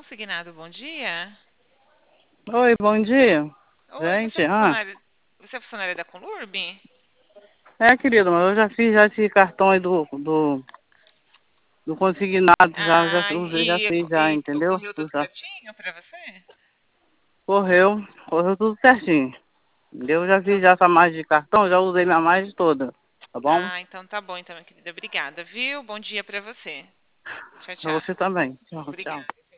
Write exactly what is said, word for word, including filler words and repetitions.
Consignado, bom dia. Oi, bom dia. Oi, você Gente, é ah, funcionária, você é funcionária da Conurb? é, querido, mas eu já fiz já esse cartão aí do, do, do consignado, já, já Ah, usei, já e, fiz já, e entendeu? ocorreu tudo Já certinho pra você? correu, correu tudo certinho. Eu já fiz Então, já essa margem de cartão, já usei minha margem toda, tá bom? ah, então tá bom, então, minha querida. Obrigada, viu? Bom dia pra você. Tchau, Pra tchau. você também. Tchau, tchau. Obrigada.